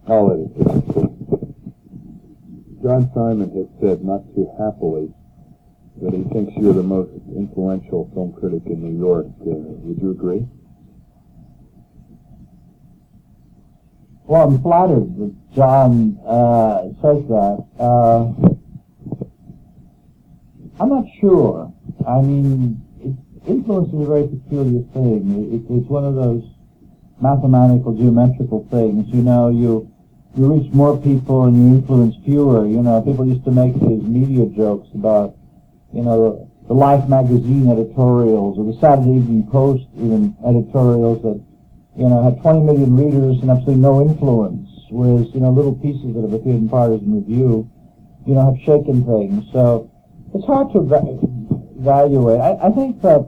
I'll edit this. John Simon has said, not too happily, that he thinks you're the most influential film critic in New York. Would you agree? Well, I'm flattered that John says that. I'm not sure. I mean, influence is a very peculiar thing. It's one of those mathematical, geometrical things. You know, you reach more people and you influence fewer. You know, people used to make these media jokes about, you know, the Life magazine editorials or the Saturday Evening Post even editorials that, you know, had 20 million readers and absolutely no influence, whereas, you know, little pieces that have appeared in Partisan Review, you know, have shaken things. So it's hard to evaluate. I think that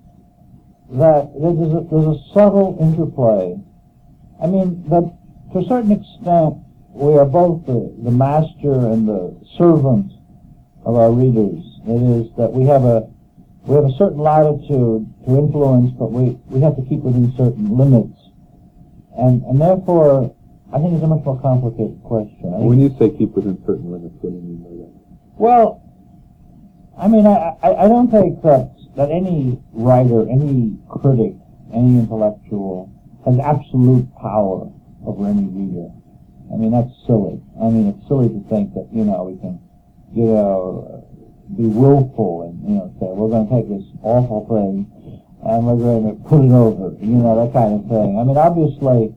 there's a subtle interplay. I mean, that to a certain extent, we are both the master and the servant of our readers. That is, that we have a certain latitude to influence, but we have to keep within certain limits. And therefore, I think it's a much more complicated question. When you say keep within certain limits, what do you mean by that? Well, I mean, I don't think that any writer, any critic, any intellectual has absolute power over any reader. I mean, that's silly. I mean, it's silly to think that, you know, we can, you know, be willful and, you know, say, we're going to take this awful thing and we're going to put it over, you know, that kind of thing. I mean, obviously,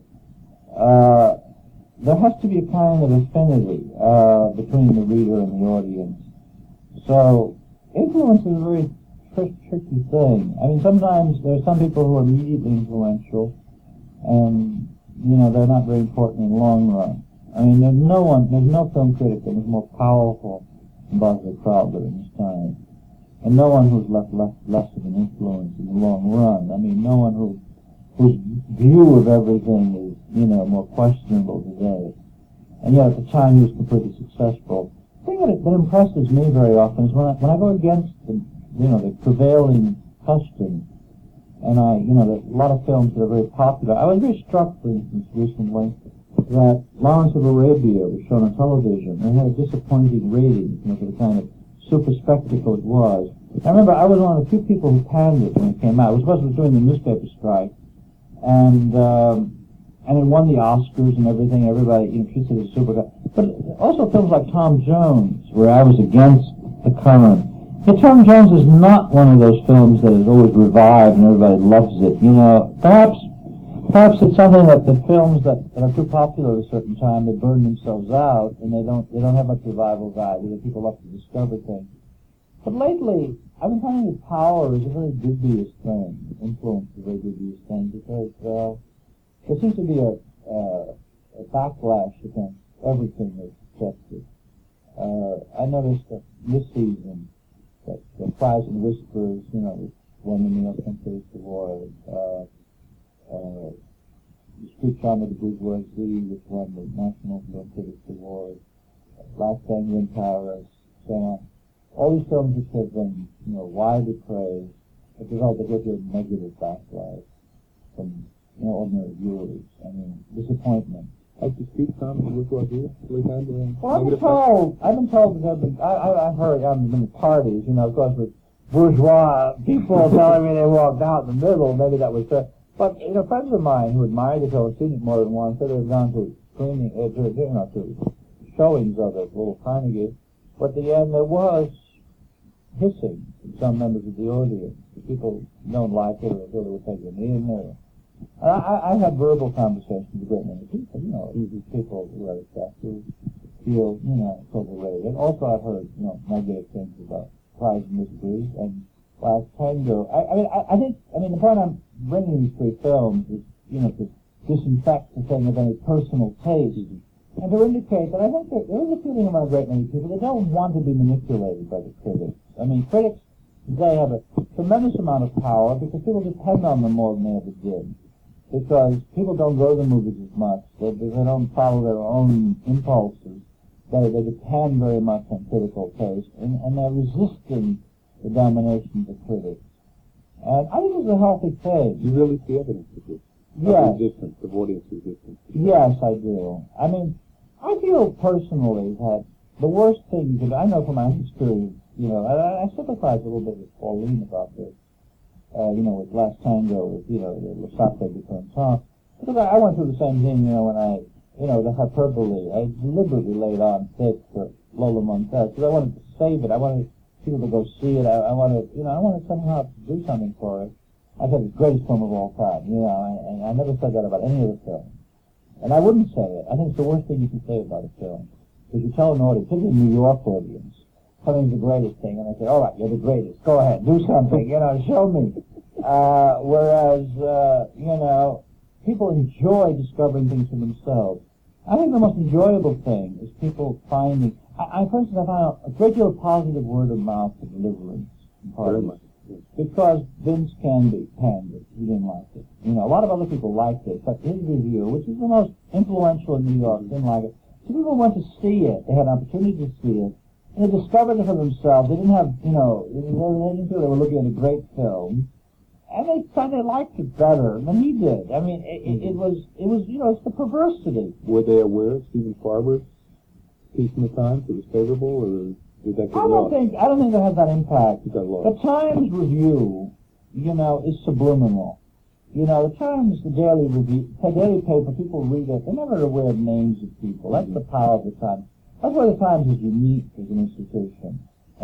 there has to be a kind of affinity between the reader and the audience. So, influence is a very tricky thing. I mean, sometimes there are some people who are immediately influential and, you know, they're not very important in the long run. I mean, there's no film critic that was more powerful than Bosley Crowther in his time. And no one who's left less of an influence in the long run. I mean, no one whose view of everything is, you know, more questionable today. And yet at the time he was completely successful. The thing that impresses me very often is when I go against the, you know, the prevailing custom, and there are a lot of films that are very popular. I was very struck, for instance, recently, that Lawrence of Arabia was shown on television and had a disappointing rating, you know, for the kind of super spectacle it was. I remember I was one of the few people who panned it when it came out. It was supposed to be during the newspaper strike, and it won the Oscars and everything. Everybody, you know, treats it as a super. But also films like Tom Jones, where I was against the current. Yeah, Tom Jones is not one of those films that is always revived and everybody loves it. You know, perhaps it's something that the films that are too popular at a certain time, they burn themselves out and they don't have much revival value. That people love to discover things. But lately, I've been finding that power is a very dubious thing. Influence is a very dubious thing because there seems to be a backlash against everything that's accepted. I noticed that this season, that the Cries and Whispers, you know, won the New York Film Critics Award. The Street Charm of the Bourgeoisie, which won the National Film Critics Award. Last Anger in Paris, so on. All these films which have been, you know, widely praised, as a result, they get a negative backlash from, you know, ordinary viewers. I mean, disappointment. Like the Street Charm of the Bourgeoisie? Well, I've been told that I've heard, I've been to parties, you know, of course, with bourgeois people telling me they walked out in the middle, maybe that was fair. But, you know, friends of mine who admired the film, seen it more than once, said they've gone to screening, to showings of it, Little Carnegie. But at the end, there was hissing from some members of the audience. The people don't like it, or they would take it in there. I had verbal conversations with a great many people, you know, people who are who feel, you know, it's overrated. And also I've heard, you know, negative things about Cries and Whispers and Last Tango. I think the point I'm bringing these three films is, you know, to disinfect the thing of any personal taste. And to indicate that I think there is a feeling among a great many people that don't want to be manipulated by the critics. I mean, critics today have a tremendous amount of power because people depend on them more than they ever did. Because people don't go to the movies as much. They don't follow their own impulses. They depend very much on critical taste, and they're resisting the domination of the critics. And I think it's a healthy thing. You really see evidence of this? Yes. resistance, of audience resistance. Yes, I do. I mean, I feel personally that the worst thing you could, I know from my own experience, you know, I sympathize a little bit with Pauline about this, you know, with Last Tango, with, you know, the Lasciate become song. Because I went through the same thing, you know, when I, you know, the hyperbole, I deliberately laid on thick for Lola Montez, because I wanted to save it. I wanted people to go see it. I wanted, you know, I wanted somehow to do something for it. I said it's the greatest film of all time, you know, and I never said that about any of the films. And I wouldn't say it. I think it's the worst thing you can say about a film. Because you tell an audience, particularly a New York audience, something's the greatest thing, and I say, all right, you're the greatest. Go ahead, do something, you know, show me. Whereas, you know, people enjoy discovering things for themselves. I think the most enjoyable thing is people finding, for instance, I found a great deal of positive word of mouth for Deliverance. Very much. Because Vince Canby panned it. He didn't like it. You know, a lot of other people liked it, but his review, which is the most influential in New York, didn't like it. So people went to see it. They had an opportunity to see it. And they discovered it for themselves. They didn't have, you know, they didn't feel they were looking at a great film. And they decided they liked it better than he did. I mean, it was, you know, it's the perversity. Were they aware of Stephen Farber's piece in the Times? It was favorable, or did that get lost? I don't think that has that impact. It got lost. The Times review, you know, is subliminal. You know, the Times, the daily review, the daily paper, people read it. They're never aware of names of people. That's the power of the Times. That's why the Times is unique as an institution.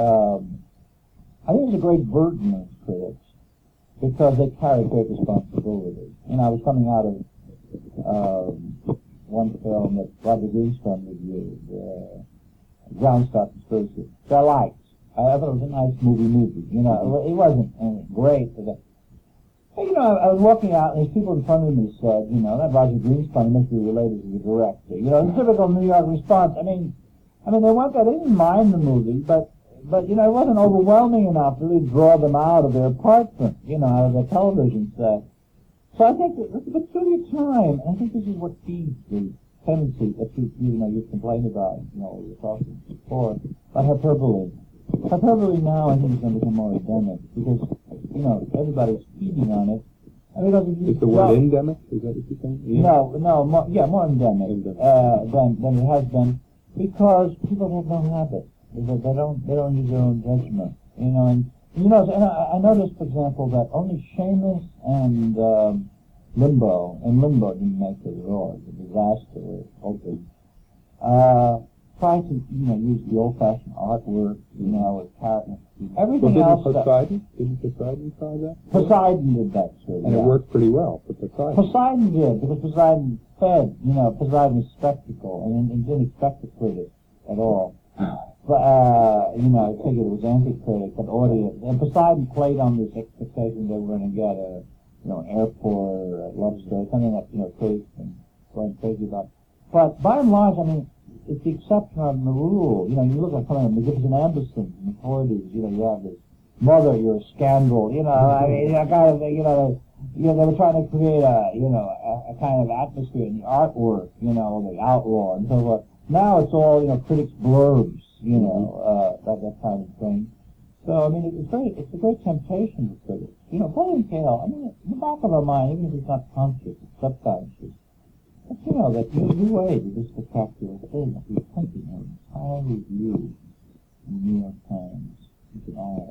I think it's a great burden of critics because they carry great responsibility. You know, I was coming out of one film that Roger Greenstone reviewed, Groundstock Conspiracy. I liked. I thought it was a nice movie. You know, it wasn't great. But you know, I was walking out, and these people in front of me said, you know, that Roger Greenstone must be related to the director. You know, the typical New York response. I mean, they went there. They didn't mind the movie, but you know, it wasn't overwhelming enough to really draw them out of their apartment, you know, out of their television set. So I think that it's a peculiar time, and I think this is what feeds the tendency that you complained about, you know, we were talking before, about hyperbole. Hyperbole now, I think, is going to become more endemic, because, you know, everybody's feeding on it. And because is the word endemic? Is that what you're saying? Yeah. No, more endemic than it has been, because people have no habit. They don't use their own judgment, you know, and I noticed, for example, that only Seamus and Limbo didn't make it at all. It's a disaster. Try to, you know, use the old-fashioned artwork, you know, with characters. Everything else. Didn't Poseidon try that? Poseidon did that too. And it worked pretty well for Poseidon. Poseidon did, because Poseidon fed, you know, Poseidon was spectacle, and didn't expect the critic at all. But, you know, I figured it was anti-critic, but audience. And Poseidon played on this expectation they were going to get a, you know, an airport or a love story, something that, you know, critics and going crazy about. But by and large, I mean, it's the exception of the rule. You know, you look at something like Magnificent Amberson in the 40s, you know, you have this mother, you're a scandal, you know, I mean, that kind of thing, you know, they were trying to create a, you know, a kind of atmosphere in the artwork, you know, the outlaw and so forth. Now it's all, you know, critics' blurbs, you know, that kind of thing. So, I mean, it's a great temptation for critics. You know, William Cale, I mean, in the back of our mind, even if it's not conscious, it's subconscious. But, you know, that new way to this spectacular thing, he's printing an entire review in the New York Times. It's an hour.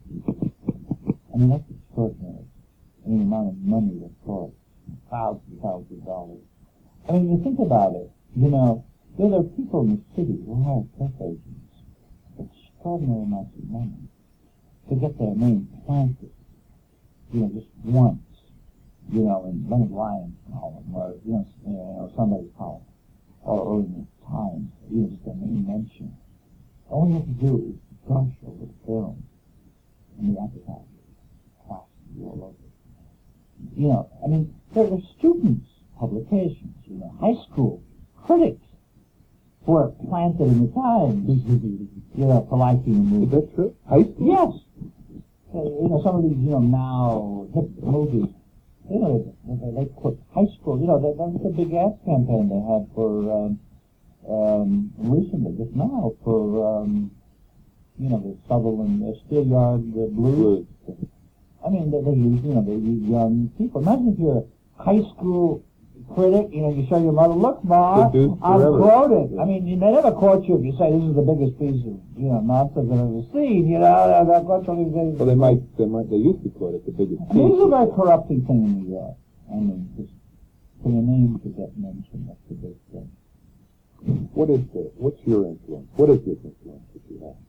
I mean, that's extraordinary. I mean, the amount of money that costs, thousands of dollars. I mean, you think about it, you know, there are people in the city who hire press agents for extraordinary amounts of money to get their name planted, you know, just once, you know, in Leonard Lyon's column, or, you know, somebody's column, or in the Times, you know, just their name mentioned. All you have to do is brush over the film and the advertising, plastered all over. You know, I mean, there are students' publications, you know, high school critics who are planted in the Times, you know, for liking the movie. Is that true? High school? Yes. You know, some of these, you know, now hip movies, you know, they put high school, you know, that was a big ad campaign they had for, recently, just now, for, you know, the Sutherland Steelyard Blues. I mean, they use young people. Imagine if you're a high school critic, you show your mother, look, Ma, Seduced I'm forever. quoted. Yeah. I mean, they never quote you if you say this is the biggest piece of, nonsense I've ever seen, they'll quote you. Well, they used to quote it the biggest I mean, piece. this is a very corrupting thing in New York. I mean, just for your name to get mentioned, that's the big thing. What's your influence? What is this influence that you have?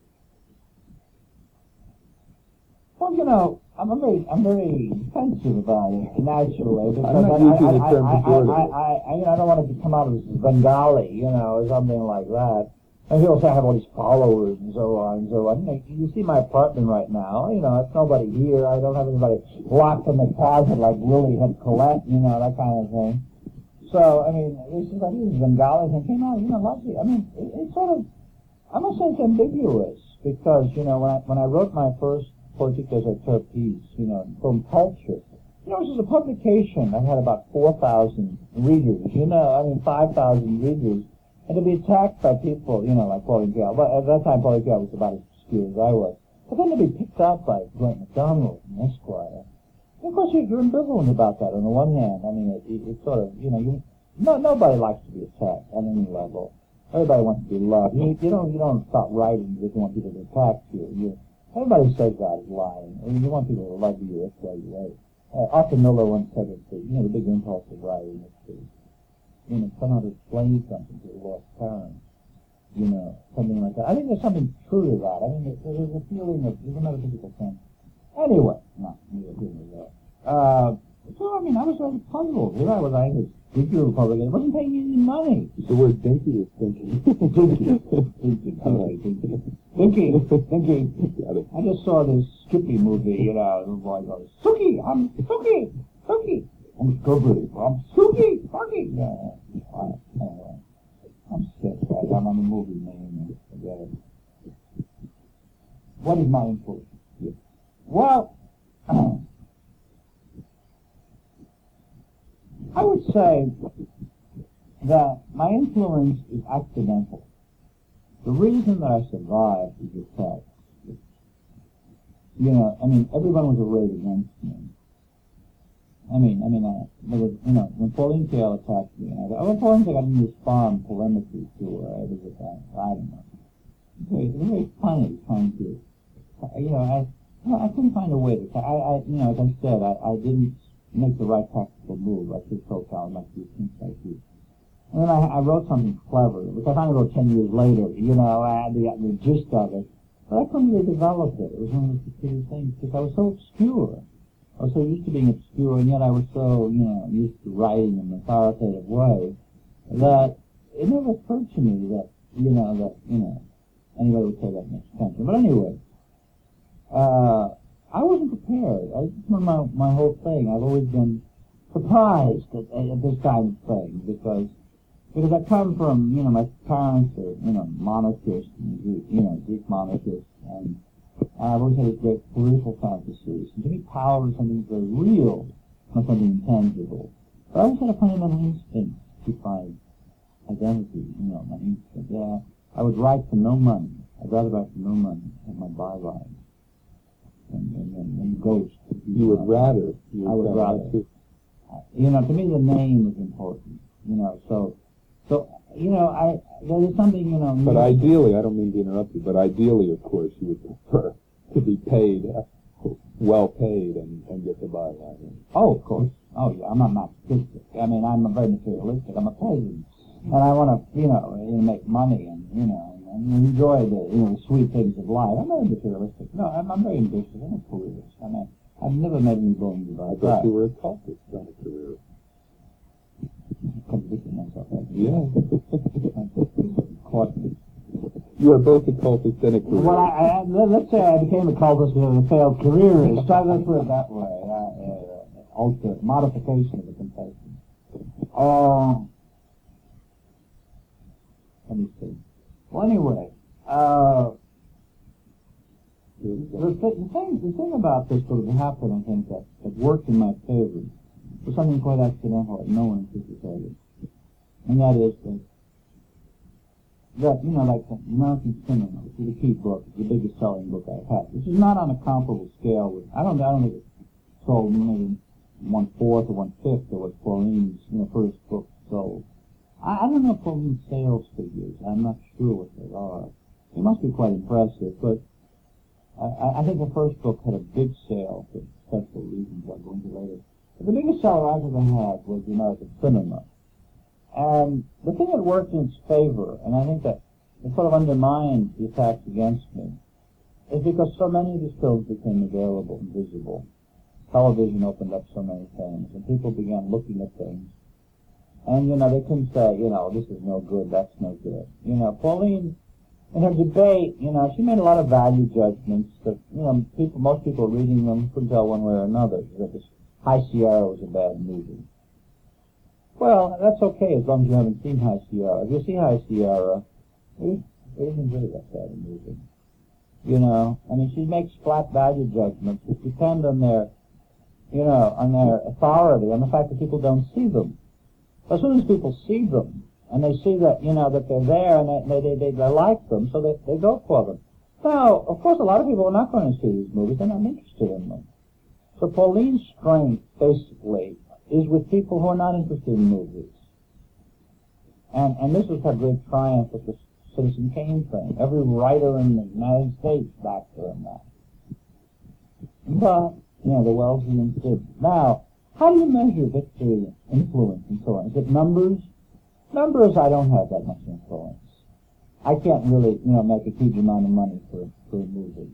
Well, I'm very defensive about it naturally because I'm not using the term pejoratively. I don't want to come out as Bengali, or something like that. And people say I have all these followers and so on and so on. You see my apartment right now. It's nobody here. I don't have anybody locked in the closet like Willie had Colette. That kind of thing. So I mean, this Bengali thing came out. Lovely. I mean, it's sort of. I must say it's ambiguous because when I wrote my first Politique des Auteurs piece, from Culture, which is a publication. I had about 4,000 readers, 5,000 readers, and to be attacked by people, like Pauline Kael. But at that time, Pauline Kael was about as obscure as I was. But then to be picked up by Grant MacDonald and Esquire, of course you're ambivalent about that. On the one hand, I mean, it's sort of, nobody likes to be attacked on any level. Everybody wants to be loved. You don't stop writing because you want people to attack you. Everybody says that is lying. I mean, you want people to love you, that's why you write. Arthur Miller once said that the big impulse of writing is to, somehow to explain something to a lost parent. Something like that. I think there's something true to that. I mean, there's a feeling of, there's a metaphysical sense. Anyway, neither here nor there. So, I mean, I was very puzzled. Here I was, I was Dinky Republican. It wasn't paying me any money. The word dinky is dinky. Dinky. All right, Dinky. Dinky. Got it. I just saw this Skippy movie, the boy goes, Suki, I'm Suki, Suki. I'm Scooby, I'm Suki, Suki. Yeah. Anyway, I'm sick, right? I'm on the movie name. Forget it. What is my influence? Yeah. Well, I would say that my influence is accidental. The reason that I survived is the fact that, everyone was arrayed against me. There was, when Pauline Kael attacked me, Pauline Kael didn't respond polemically to her. It was I don't know. It was very funny trying to, I couldn't find a way to, as I said, I didn't make the right tactical move. I should have told like these things like this. And then I wrote something clever, which I finally wrote 10 years later. I had the gist of it. But I couldn't really develop it. It was one of the peculiar things, because I was so obscure. I was so used to being obscure, and yet I was so, used to writing in an authoritative way, that it never occurred to me that, anybody would pay that much attention. But anyway, I wasn't prepared. It's my whole thing. I've always been surprised at this kind of thing because I come from, my parents are, monarchists, Greek monarchists, and I've always had these great political fantasies. And to me, power is something very real, not something intangible. But I always had a fundamental instinct to find identity, my instinct. Yeah, I would write for no money. I'd rather write for no money at my byline. And ghost. You would rather. I would rather. To me the name is important. So there is something, But ideally, I don't mean to interrupt you, but ideally, of course, you would prefer to be paid, well paid, and get the byline. Oh, of course. Oh, yeah, I'm not narcissistic. I'm very materialistic. I'm a peasant. And I want to, make money and enjoy the sweet things of life. I'm not materialistic. No, I'm very ambitious. I'm a careerist. I've never made any bones about that. I thought you were a cultist, not a career. Contradicting myself. Yeah. Caught me. You are both a cultist and a career. Well, let's say I became a cultist because of a failed careerist. So let's put it that way. Modification of the confession. Let me see. Well, anyway, the thing about this sort of happened, I think, that worked in my favor was something quite accidental that no one anticipated. And that is that like the American Criminal, which is a key book, it's the biggest selling book I've had. This is not on a comparable scale with, I don't think it sold more than 1/4 or 1/5 of what Pauline's first book sold. I don't know Pauline's sales figures. I'm not sure what they are. It must be quite impressive, but I think the first book had a big sale for special reasons I'll go into later. But the biggest seller I ever had was The American Cinema. And the thing that worked in its favor, and I think that it sort of undermined the attacks against me, is because so many of these films became available and visible. Television opened up so many things, and people began looking at things. And, they couldn't say, this is no good, that's no good. Pauline, in her debate, she made a lot of value judgments that, most people reading them couldn't tell one way or another. That this High Sierra was a bad movie. Well, that's okay as long as you haven't seen High Sierra. If you see High Sierra, it isn't really that bad a movie. She makes flat value judgments which depend on their, on their authority, on the fact that people don't see them. As soon as people see them, and they see that, that they're there, and they like them, so they go for them. Now, of course, a lot of people are not going to see these movies. They're not interested in them. So Pauline's strength, basically, is with people who are not interested in movies. And this was her great triumph with the Citizen Kane thing. Every writer in the United States backed her in that. But, the Wellesians did. Now, how do you measure victory, influence, and so on? Is it numbers? Numbers, I don't have that much influence. I can't really, make a huge amount of money for a movie.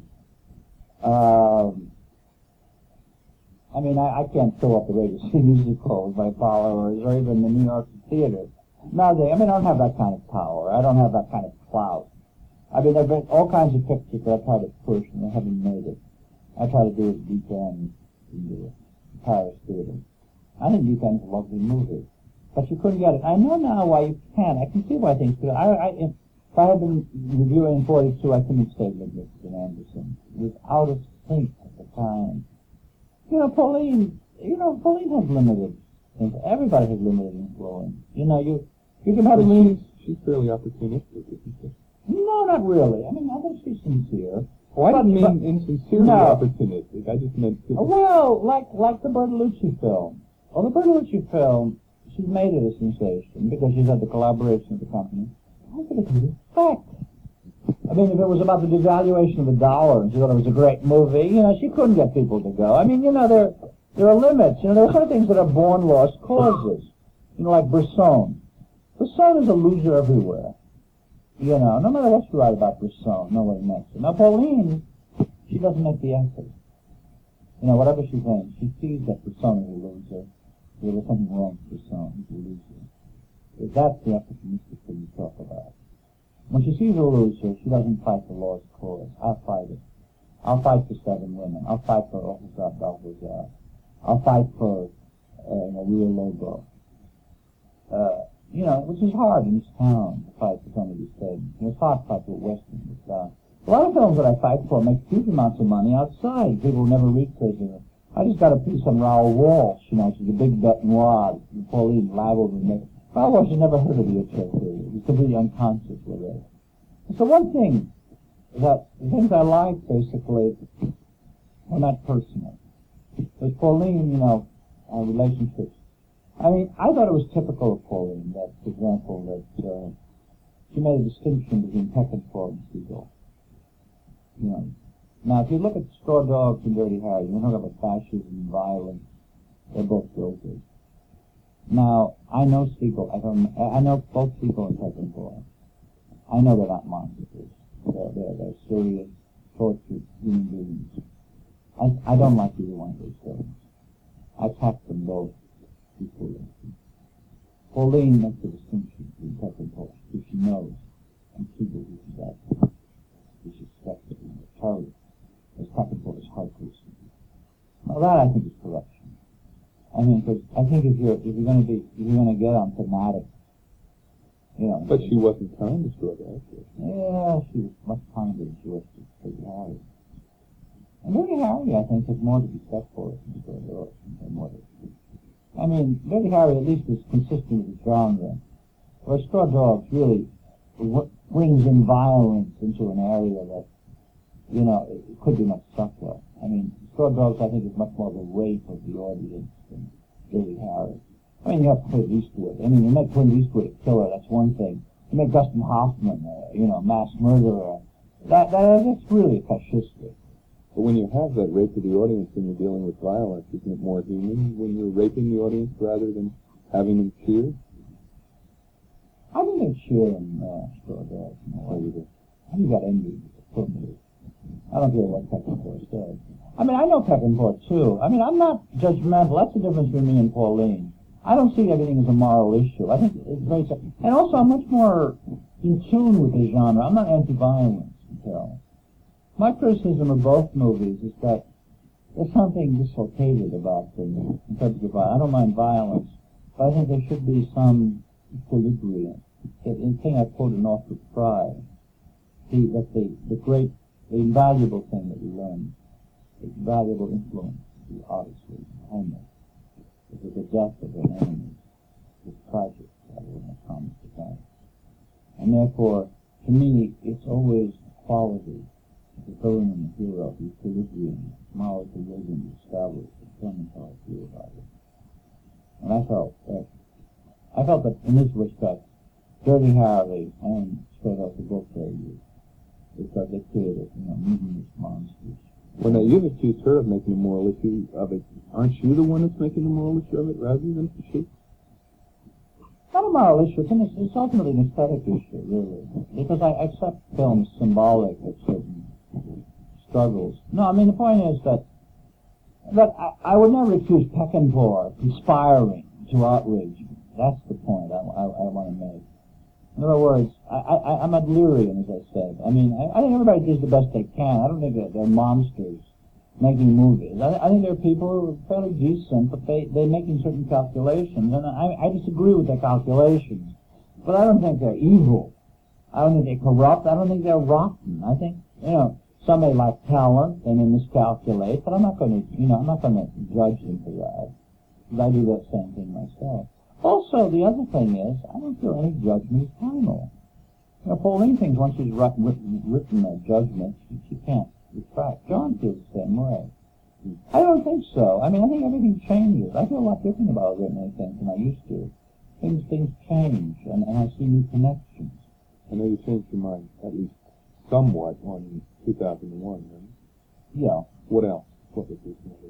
I can't fill up the Radio City Music Hall with my followers or even the New York Theater. I don't have that kind of power. I don't have that kind of clout. There have been all kinds of pictures that I try to push and I haven't made it. I try to do it Weekend in the Paris Theater. I think Weekend's a lovely movie. But you couldn't get it. I know now why you can. I can see why things could. If I had been reviewing in 42, I couldn't have stayed with Mr. Anderson. It was out of sync at the time. Pauline has limited. Everybody has limited influence. You can have She's fairly opportunistic, isn't she? No, not really. I think she's sincere. Oh, I didn't mean insincerely opportunistic. I just meant... Well, like the Bertolucci film. Well, the Bertolucci film, she's made it a sensation because she's had the collaboration of the company. How could it be a fact? If it was about the devaluation of the dollar and she thought it was a great movie, she couldn't get people to go. There are limits. There are some things that are born lost causes. Like Bresson. Bresson is a loser everywhere. No matter what you write about Bresson, nobody makes it. Now, Pauline, she doesn't make the effort. Whatever she thinks, she sees that Bresson is a loser. There's something wrong with Bresson. He's a loser. That's the opportunistic thing you talk about. When she sees a loser, she doesn't fight the lost cause. I'll fight it. I'll fight for 7 women. I'll fight for Officer Balthazar. I'll fight for Rio Lobo. Which is hard in this town to fight for some of these things. It's hard to fight for Western. A lot of films that I fight for make huge amounts of money outside. People will never read prison. I just got a piece on Raoul Walsh, she's a big bet noir. Pauline labeled me. Raoul Walsh has never heard of the HSE. He's completely unconscious with it. So one thing that the things I like basically are not personal. With Pauline, our relationships. I thought it was typical of Pauline that, for example, that she made a distinction between Peckinpah and Siegel. Now, if you look at Straw Dogs and Dirty Harry, you talk about fascism and violence. They're both guilty. Now, I know Siegel. I know both Siegel and Peckinpah. I know they're not monsters. They're serious, tortured human beings. I don't like either one of those things. I attack them both equally. Pauline makes a distinction between Peckinpah, who she knows, and Siegel, who she's actually. She's suspected of a terrorist. As Peckinpah is heartless. Now that I think is corruption. Because I think if you're going to get on thematic, But she wasn't kind to Straw Dogs. Yeah, she was much kinder than she was to Dirty Harry. And Dirty Harry, I think, has more to be said for it than Straw Dogs. Dirty Harry at least is consistent with the genre, where Straw Dogs really brings in violence into an area that, it could be much subtler. Straw Dogs, I think, is much more of a rape of the audience than Dirty Harry. I mean, you have Clint Eastwood. I mean, you make Clint Eastwood a killer, that's one thing. You make Dustin Hoffman, mass murderer. That's really fascistic. But when you have that rape to the audience and you're dealing with violence, isn't it more human when you're raping the audience rather than having them cheer? I think they cheer in Straw Dogs. Oh, you do. You got envy for me. I don't care what Peckinpah says. I mean, I know Peckinpah too. I mean, I'm not judgmental. That's the difference between me and Pauline. I don't see everything as a moral issue. I think it's very... And also, I'm much more in tune with the genre. I'm not anti-violence, My criticism of both movies is that there's something dislocated about them in terms of violence. I don't mind violence, but I think there should be some equilibrium. The thing I quoted Northrop Frye, the invaluable thing that we learned, the valuable influence of the Odyssey, Homer, is that the death of an enemy is tragic rather than a comic event. And therefore, to me, it's always quality, the villain and the hero, the equilibrium, moral equilibrium established, determines how I feel about it. And I felt that in this respect, Dirty Harry and Straight Outta Compton because they created, meaningless monsters. Well, now, you've accused her of making a moral issue of it. Aren't you the one that's making a moral issue of it rather than she? Not a moral issue. It's ultimately an aesthetic issue, really. Because I accept films symbolic of certain struggles. No, I mean, the point is that I would never accuse Peckinpah of conspiring to outrage me. That's the point I want to make. In other words, I'm not Lyrian, as I said. I mean, I think everybody does the best they can. I don't think that they're monsters making movies. I think they're people who are fairly decent, but they're making certain calculations, and I disagree with their calculations. But I don't think they're evil. I don't think they're corrupt. I don't think they're rotten. I think, some may lack talent, they may miscalculate, but I'm not going to judge them for that. Because I do that same thing myself. Also, the other thing is, I don't feel any judgment is final. Pauline thinks once she's written a judgment, she can't retract. John feels the same way. I don't think so. I mean, I think everything changes. I feel a lot different about written things than I used to. Things change, and I see new connections. I know you changed your mind, at least somewhat, on 2001, right? Yeah. What else? What was this movie?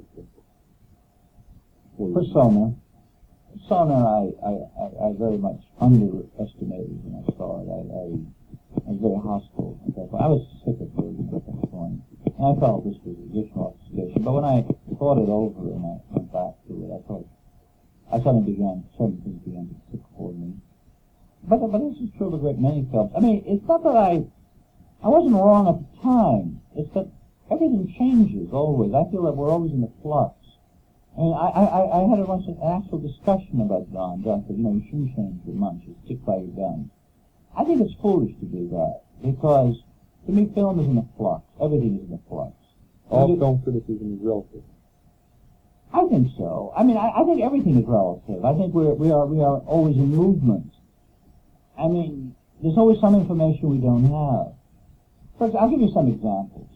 Persona. Persona, I very much underestimated when I saw it. I was very hostile. I was sick of it at that point. And I felt this was additional obfuscation. But when I thought it over and I went back to it, certain things began to click for me. But this is true of a great many films. I mean, it's not that I wasn't wrong at the time. It's that everything changes always. I feel that we're always in a flux. I mean, I had an actual discussion about John. John said, you shouldn't change your mind. You should stick by your guns. I think it's foolish to do that, because to me, film is in a flux. Everything is in a flux. All film criticism is relative. I think so. I mean, I think everything is relative. I think we are always in movement. I mean, there's always some information we don't have. For example, I'll give you some examples.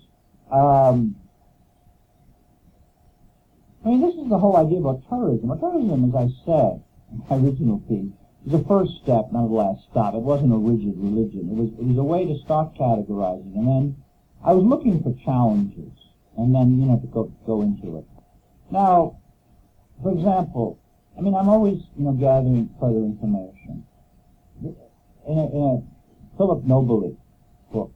I mean, this is the whole idea about terrorism. Well, terrorism, as I said in my original piece, is a first step, not a last stop. It wasn't a rigid religion. It was a way to start categorizing, and then I was looking for challenges, and then to go into it. Now, for example, I mean, I'm always gathering further information. In a Philip Nobili book,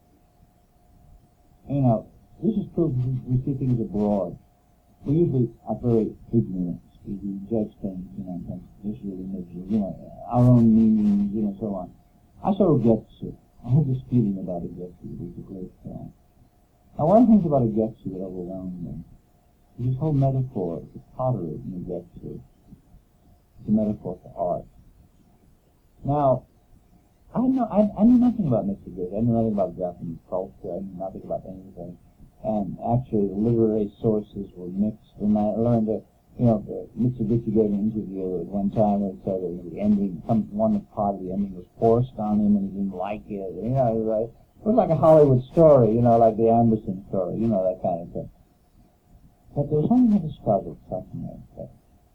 this is true. We see things abroad. We usually are very ignorant. We judge things, in terms of visual images, our own meanings, so on. I saw Ugetsu. I had this feeling about Ugetsu. It was a great film. Now, one of the things about Ugetsu that overwhelmed me is this whole metaphor, the pottery in Ugetsu. It's a metaphor for art. Now, I knew nothing about Mitsubishi. I knew nothing about Japanese culture. I knew nothing about anything. And actually, the literary sources were mixed. And I learned that, Mitsubishi gave an interview at one time where he said that the ending, one part of the ending was forced on him and he didn't like it. It was like a Hollywood story, like the Anderson story, that kind of thing. But there was something I discovered, fascinating.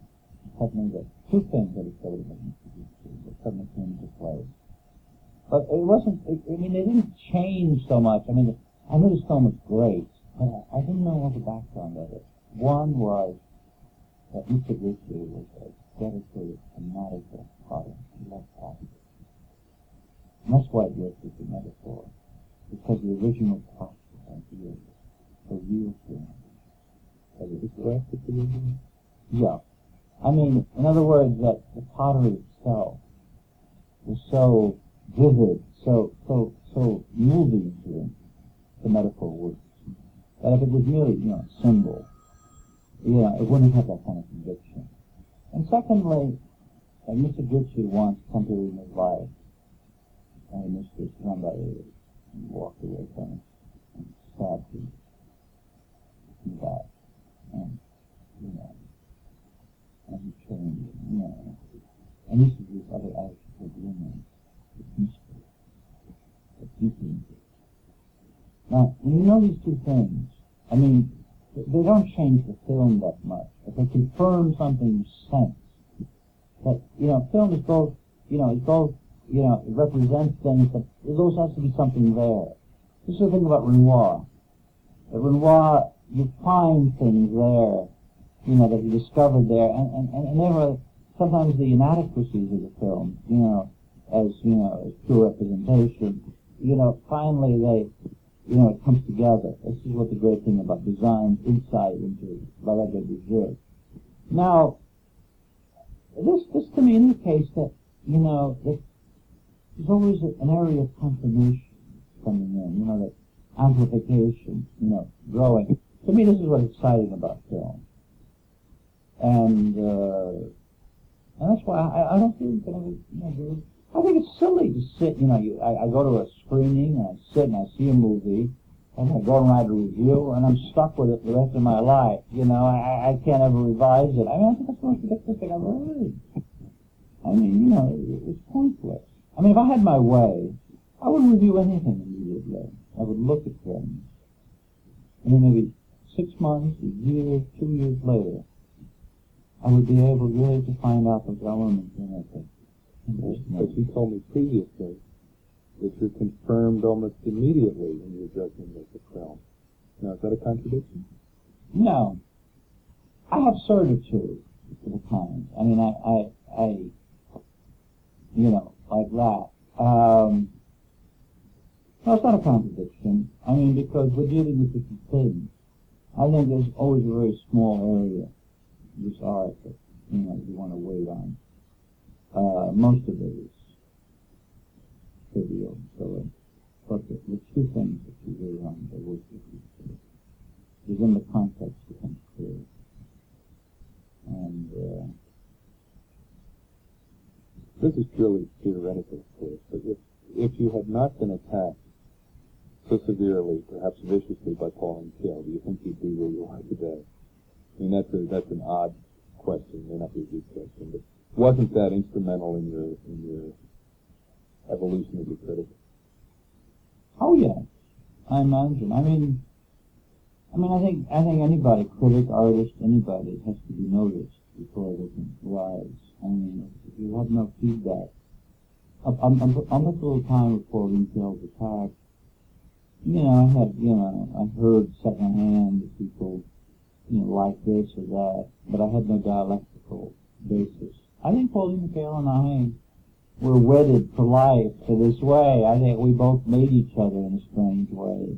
suddenly the two things that suddenly came into place. But it wasn't, I mean, they didn't change so much. I mean, I knew this film was great, but I didn't know all the background of it. One was that Mr. Ritchie was a dedicated fanatical potter. He loved pottery. And that's why it works as a metaphor, because the original practice ideas for real things. Yeah. I mean, in other words, that the pottery itself was so vivid, so moving to him, the metaphor works. That if it was merely, a symbol, it wouldn't have that kind of conviction. And secondly, Mr. Gucci once come to in his life, and Mr. Somebody walked away from him and stabbed him in the back. And, and he changed, And this is this other attitude of women, the mystery, the keeping. Now, when you know these two things, I mean, they don't change the film that much, but they confirm something you sense. That, film is both, it represents things, but there always has to be something there. This is the thing about Renoir. At Renoir, you find things there, that you discovered there, and there are sometimes the inadequacies of the film, as pure representation, finally they, it comes together. This is what the great thing about design, insight into La Règle du Jeu. Now, this to me indicates that, that there's always an area of confirmation coming in, that amplification, growing. To me, this is what's exciting about film. And that's why I don't think I think it's silly to sit, I go to a screening, and I sit and I see a movie, and I go and write a review, and I'm stuck with it the rest of my life. I can't ever revise it. I think that's the most ridiculous thing I've ever heard. It's pointless. If I had my way, I wouldn't review anything immediately. I would look at things. Maybe 6 months, a year, 2 years later, I would be able really to find out those elements in it. But you told me previously that you're confirmed almost immediately in your judgment of the film. Now, is that a contradiction? No. I have certitude at times. I like that. No, it's not a contradiction. Because we're dealing with different things. I think there's always a very small area of this art that, you want to wait on. Most of it is trivial, but the two things that you wait on, they work with each other. Within the context becomes clear. And this is purely theoretical, of course, but if you had not been attacked so severely, perhaps viciously, by Pauline Kael, do you think you'd be where you are today? That's an odd question, may not be a good question, but wasn't that instrumental in your evolution as a critic? Oh yes, I imagine. I think anybody, critic, artist, anybody, has to be noticed before they can rise. If you have no feedback, up until the time of Pauline Kael's attack, I heard secondhand that people, like this or that, but I had no dialectical basis. I think Pauline Kael and I were wedded for life to this way. I think we both made each other in a strange way.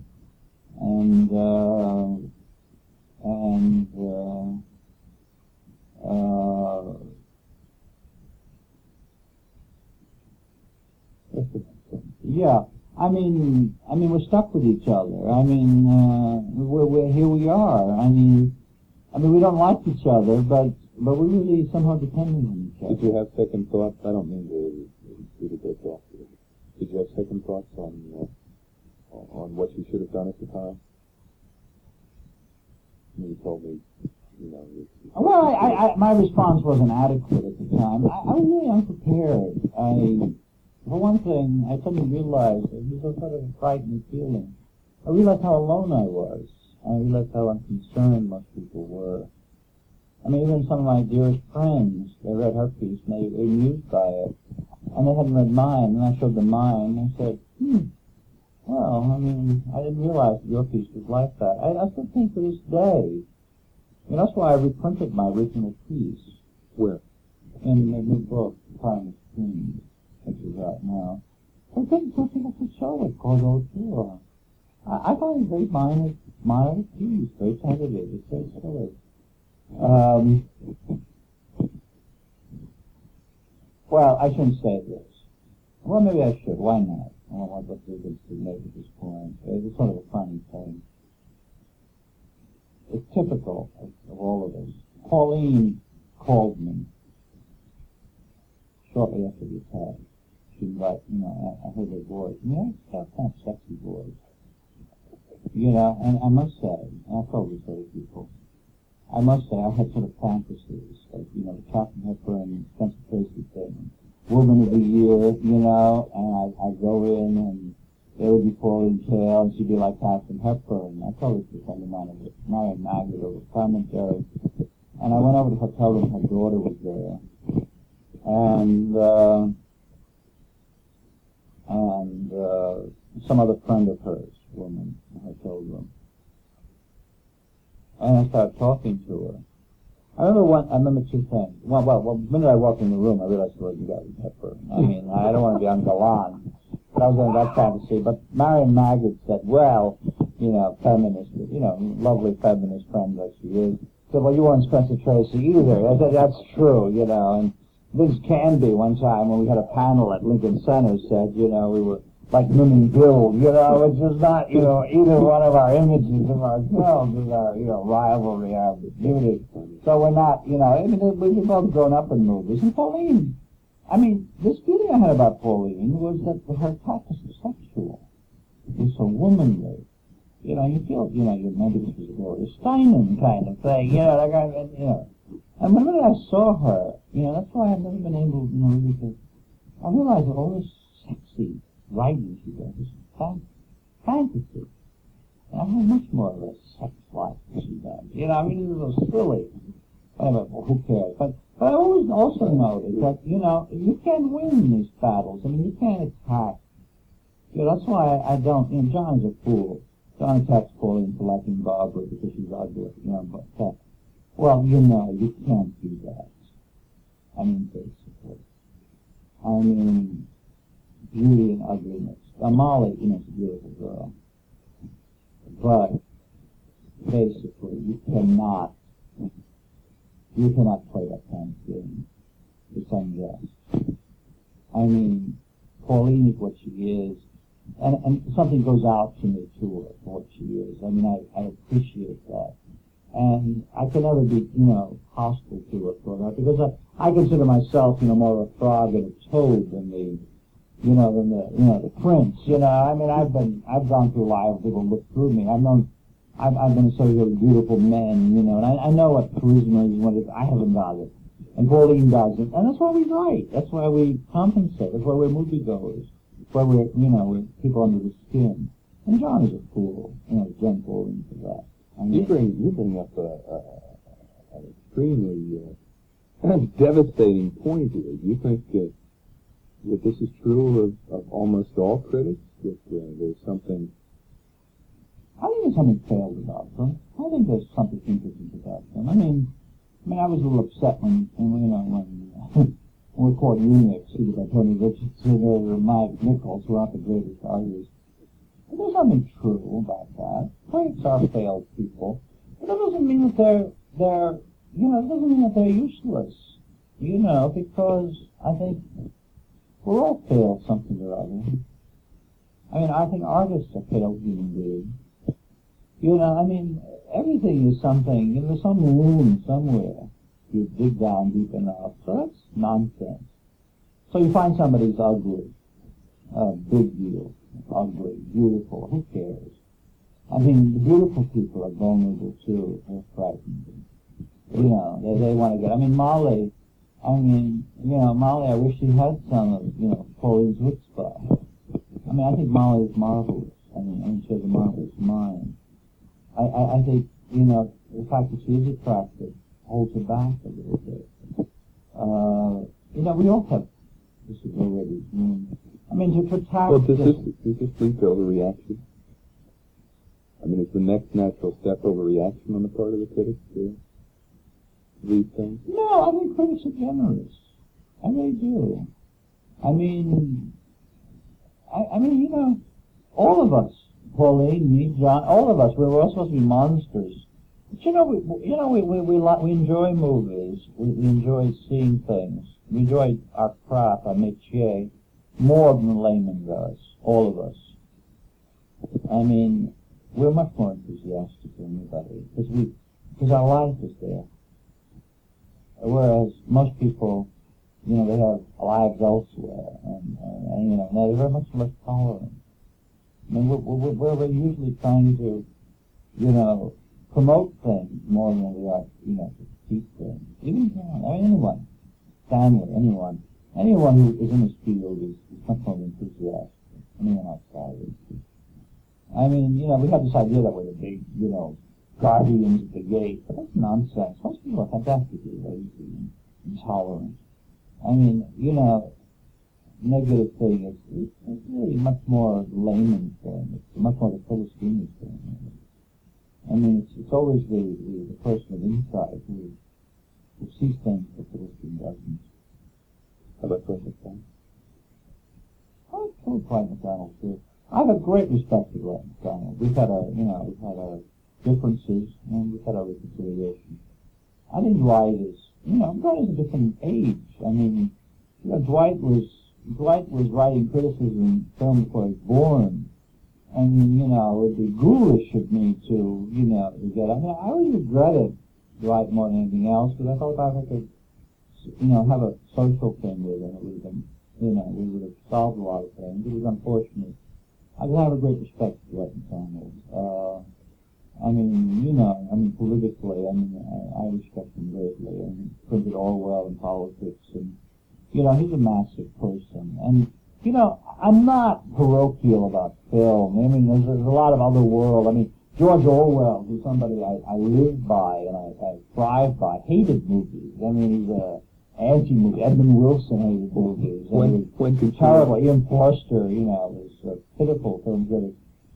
Yeah. We're stuck with each other. We're here we are. We don't like each other, but we really somehow dependent on each other. Did you have second thoughts? I don't mean to go off. Did you have second thoughts on what you should have done at the time? You told me, Well, my response wasn't adequate at the time. I was really unprepared. For one thing, I suddenly realized it was a sort of a frightening feeling. I realized how alone I was. I realized how unconcerned most people were. I mean, even some of my dearest friends, they read her piece and they were amused by it. And they hadn't read mine, and I showed them mine, and I said, well, I mean, I didn't realize that your piece was like that. I still think to this day, and that's why I reprinted my original piece. Where? In the new book, Prime Screen, which is out now. I think something I could show it called Old Tour. I thought it was very minor piece, very tentative, it's very silly. Well, I shouldn't say this. Well, maybe I should. Why not? I don't want what they're going to make at this point. It's sort of a funny thing. It's typical of all of us. Pauline called me shortly after the attack. She invited, I heard her voice. She's got kind of sexy voice. And I must say, and I've told this to other people, I must say I had sort of fantasies, like, the Captain Hepburn, Spencer Tracy thing, Woman of the Year, and I'd go in and there would be Pauline Kael and she'd be like Captain Hepburn. I told this to a friend of mine, Marion Magnet, over commentary, and I went over to the hotel room, her daughter was there, and some other friend of hers, woman, in the hotel room. And I started talking to her. I remember two things. Well, the minute I walked in the room, I realized it wasn't Gary Hepburn. I mean, I don't want to be ungallant, but I was in that fantasy. But Marion Maggot said, well, feminist, lovely feminist friend that she is, said, well, you weren't Spencer Tracy either. I said, that's true, and Vince Canby one time when we had a panel at Lincoln Center said, we were like Mim and Bill, it's just not, either one of our images of ourselves is our, rivalry, our beauty. So we're not, we've both grown up in movies. And Pauline, this feeling I had about Pauline was that her attack was sexual. It was so womanly. You feel, maybe this was a Gloria Steinem kind of thing, that kind of, And whenever I saw her, that's why I've never been able, really to, I realized that all this sexy writing she does is fantasy. And I have much more of a sex life than she does. It's a little silly. Whatever, well, who cares? But I always also noticed that, you can't win these battles. You can't attack. That's why I don't, John's a fool. John attacks Pauline for liking Barbara because she's ugly, but, well, you can't do that. Basically. Beauty and ugliness. Molly, is a beautiful girl. But, basically, you cannot play that kind of game. It's unjust. Pauline is what she is, and something goes out to me, to her, for what she is. I appreciate that. And I can never be, hostile to her for that, because I consider myself, more of a frog and a toad than the prince. I've gone through life, people look through me. I've been associated with beautiful men, and I know what charisma is, what it is. I haven't got it. And Pauline doesn't. And that's why we write. That's why we compensate. That's why we're moviegoers. That's why we're people under the skin. And John is a fool, John Pauline for that. You bring up an extremely devastating point here. Do you think that this is true of almost all critics? That there's something... I think there's something failed about them. I think there's something interesting about them. I was a little upset when we called Unix, either by Tony Richardson or Mike Nichols, who aren't the greatest artists. But there's something true about that. Critics are failed people. But that doesn't mean that they're it doesn't mean that they're useless. Because I think we're all failed something or other. I think artists are failed human beings. Everything is something, there's some wound somewhere. You dig down deep enough. So that's nonsense. So you find somebody's ugly. Big deal. Ugly. Beautiful. Who cares? The beautiful people are vulnerable too. They're frightened. They want to get, Molly, Molly, I wish she had some of, Pauline's chutzpah. I think Molly is marvelous. She has a marvelous mind. I think, the fact that she is attractive, holds it back a little bit. We all have disabilities. I mean, to attack... Well, does this lead to overreaction? I mean, is the next natural step overreaction on the part of the critics to these things? No, I think critics are generous. I really do. I mean, all of us, Pauline, me, John, all of us, we're all supposed to be monsters. But we enjoy movies. We enjoy seeing things. We enjoy our craft, our métier, more than the layman does. All of us. I mean, we're much more enthusiastic than anybody because our life is there. Whereas most people, they have lives elsewhere, and they're very much less tolerant. I mean, we're usually trying to, promote things more than we are, to keep things. Even anyone, Stanley, anyone who is in this field is much more enthusiastic. Anyone outside is. I mean, we have this idea that we're the big, guardians at the gate, but that's nonsense. Most people are fantastically lazy and intolerant. I mean, negative thing is it's really much more layman thing. It's much more the Philistine thing. I mean, it's always the person of insight who sees things the Philistine doesn't. How about Frankenstein? I told Dwight McDonald too. I have a great respect for Dwight McDonald. We've had our differences and we've had our reconciliation. I think Dwight is a different age. I mean, Dwight was writing criticism film before he was born. I mean, it would be ghoulish of me to get. I mean, I always regretted Dwight more than anything else because I thought if I could, have a social thing with him, it would have been, we would have solved a lot of things. It was unfortunate. I have a great respect for Dwight McDonald. Politically, I respect him greatly. I mean, printed Orwell in politics, and he's a massive person. And I'm not parochial about film. I mean, there's a lot of other world. I mean, George Orwell, who's somebody I live by and I thrive by, hated movies. I mean, he's a anti-movie. Edmund Wilson hated movies. When terrible. Ian Forster, was a pitiful film critic.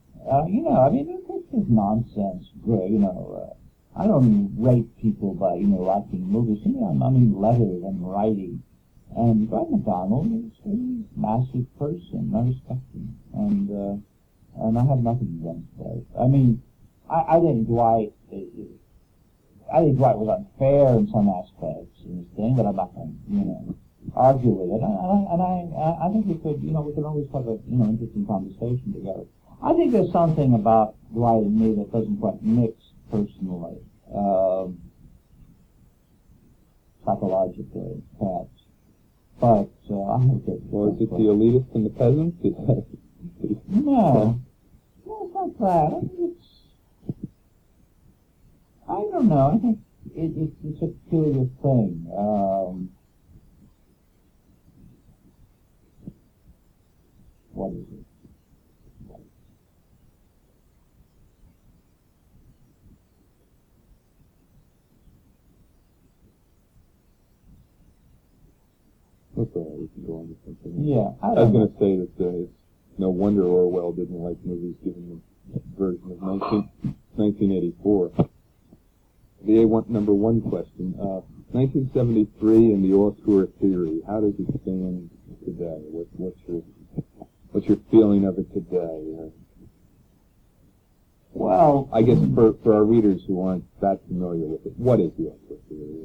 It's nonsense. I don't rate people by, liking movies. To me, I mean letters and writing. And Dwight McDonald is a massive person. I respect him. And I have nothing against that. I mean, I think Dwight was unfair in some aspects in his thing, but I'm not going to, argue with it. And I think we can always have a, interesting conversation together. I think there's something about Dwight and me that doesn't quite mix personally, psychologically, perhaps. But I have to. Well, is it the elitist and the peasant? No, it's not that. I think I don't know. I think it's a peculiar thing. What is it? That's all right, we can go on to something. Yeah, I was going to say that it's no wonder Orwell didn't like movies given the version of 1984. The number one question, 1973 and the auteur theory, how does it stand today? What's your feeling of it today? Well, I guess for our readers who aren't that familiar with it, what is the auteur theory?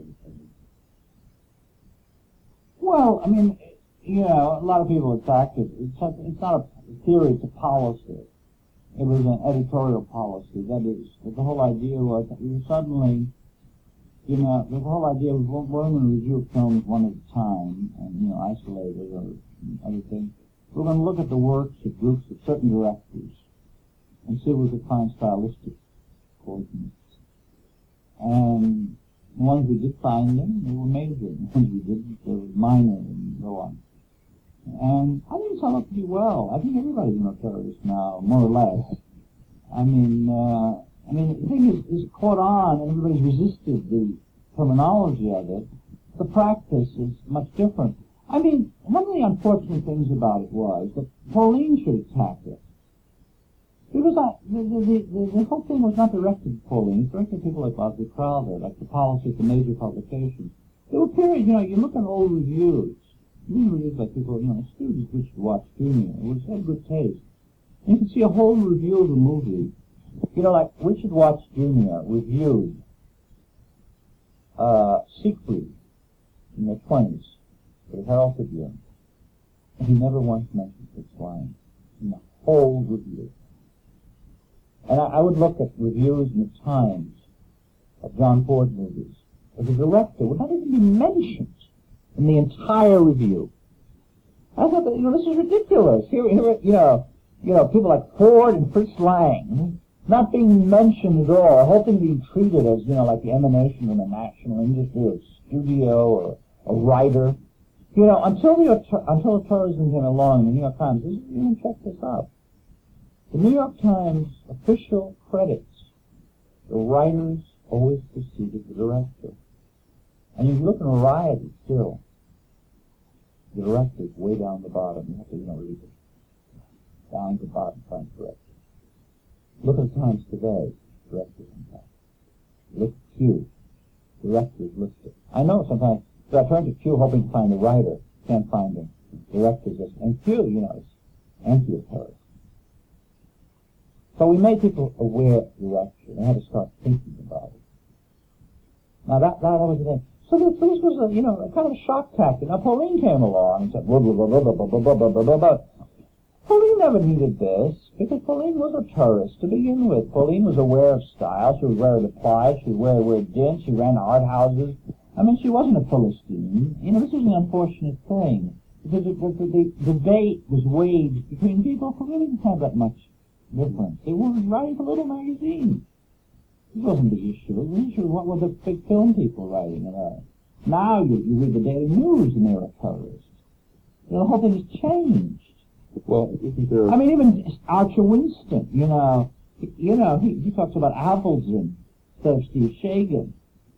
Well, I mean, a lot of people attacked it. It's not a theory, it's a policy. It was an editorial policy. That is, the whole idea was that we were suddenly, the whole idea was we're going to review films one at a time, and, isolated or other things. We're going to look at the works of groups of certain directors and see if we could find stylistic coordinates. And the ones we did find them, they were major. The ones we didn't, they were minor and so on. And I think it's held up pretty well. I think everybody's an auteurist now, more or less. I mean, the thing is caught on, and everybody's resisted the terminology of it, the practice is much different. I mean, one of the unfortunate things about it was that Pauline should attack it. Because the whole thing was not directed at Pauline, it was directed at people like Boswell Crowther, like the policy of the major publications. There were periods, you look at old reviews, these reviews like people, students which watch Junior, which had good taste. And you can see a whole review of the movie. Like Richard Watts Jr. reviewed Siegfried in the 20s for the Herald Tribune, and he never once mentioned this line in the whole review. And I would look at reviews in the Times of John Ford movies. As a director, would not even be mentioned in the entire review. I thought that, this is ridiculous. Here, people like Ford and Fritz Lang not being mentioned at all, the whole thing being treated as, like the emanation of a national industry or studio or a writer. Until tourism came along, the New York Times, check this out. The New York Times official credits the writers always preceded the director. And you look in Variety still, the director's way down the bottom. You have to, read it. Down to the bottom, find director. Look at the Times today, directors on top. Look at Q, directors listed. I know sometimes, so I turn to Q hoping to find the writer, can't find him. Directors listed. And Q, is anti-terrorist. So we made people aware of direction. They had to start thinking about it. Now that was the thing. So this was a kind of a shock tactic. Now Pauline came along and said, blah, blah, blah, blah, blah, blah, blah, blah, blah, blah. Pauline never needed this, because Pauline was a tourist to begin with. Pauline was aware of style. She was aware of the plies. She was aware of where it did. She ran art houses. I mean, she wasn't a Philistine. This was an unfortunate thing, because the debate was waged between people who really didn't have that much difference. They were writing for little magazines. This wasn't the issue. The issue was what were the big film people writing about. Now you read the Daily News and they're a terrorist. The whole thing has changed. Well, isn't there... I mean, even Archer Winston, he talks about Appleton instead of Steve Shagan.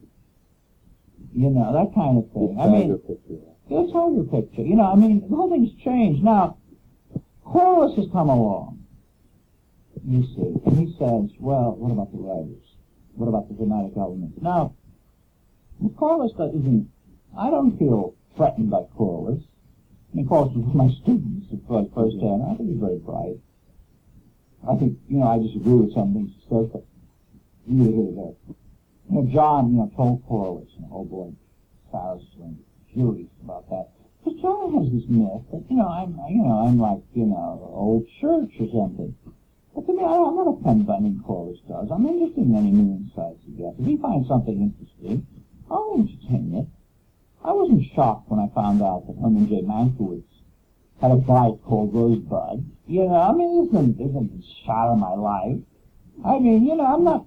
That kind of thing. The Tiger picture. The Tiger picture. The whole thing's changed. Now, Corliss has come along, you see, and he says, well, what about the writers? What about the dramatic elements? Now, Corliss isn't, I don't feel threatened by Corliss. Corliss was my students at first hand. I think he's very bright. I think, I disagree with some things he says, but neither here nor there. John, told Corliss, oh boy, Sarah's furious about that. Because John has this myth that, I'm like, old church or something. But to me, I'm not offended by anything Corliss does. I'm interested in any new insights he gets. If he finds something interesting, I'll entertain it. I wasn't shocked when I found out that Herman J. Mankiewicz had a bite called Rosebud. This isn't the shot of my life. I'm not,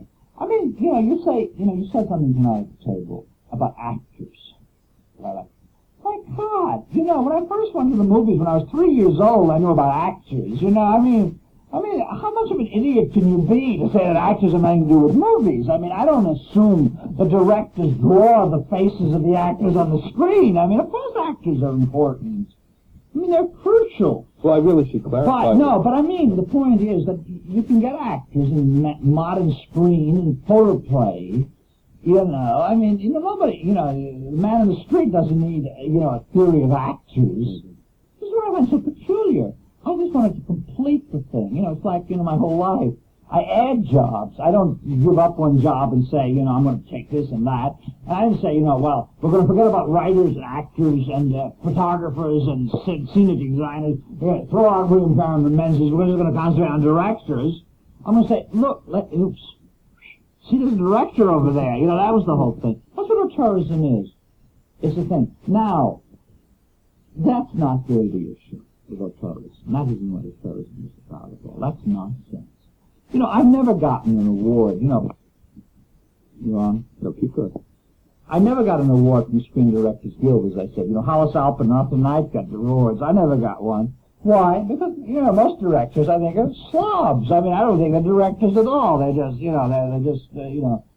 you said something tonight at the table about actors. My God, when I first went to the movies when I was 3 years old, I knew about actors, how much of an idiot can you be to say that actors have nothing to do with movies? I don't assume the directors draw the faces of the actors on the screen. Of course actors are important. They're crucial. Well, I really should clarify. The point is that you can get actors in modern screen and photoplay. Nobody, the man in the street doesn't need, a theory of actors. This is what I find so peculiar. I just wanted to complete the thing. It's like, my whole life. I add jobs. I don't give up one job and say, I'm going to take this and that. And I didn't say, well, we're going to forget about writers and actors and photographers and scenic designers. Throw out William Farron and Menzies. We're just going to concentrate on directors. I'm going to say, look, see this director over there. That was the whole thing. That's what tourism is. It's the thing. Now, that's not really the issue about tourism. That isn't what tourism is about at all. That's nonsense. I've never gotten an award, you on? No, keep going. I never got an award from the Screen Directors Guild, as I said. Hollis Alp and Arthur Knight got the awards. I never got one. Why? Because, most directors, I think, are slobs. I don't think they're directors at all. They're just, they're just